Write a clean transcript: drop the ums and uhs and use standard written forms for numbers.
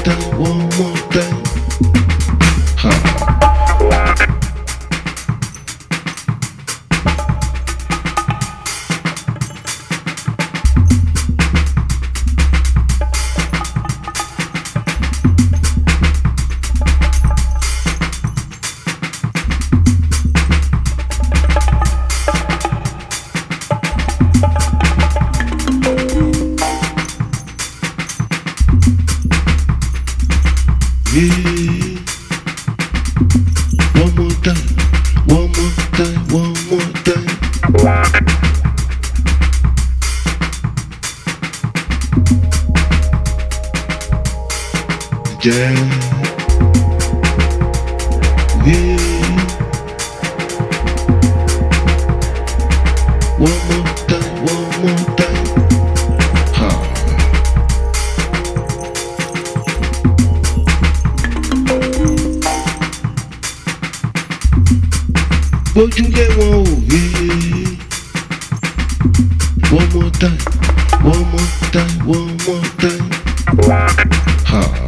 time, one more time. Ha. Yeah. One more time, one more time, one more time. Yeah. Yeah. One more time, one more time. Ha. Bójúlé wọn ò rí. One more time, one more time, one more time. Ha.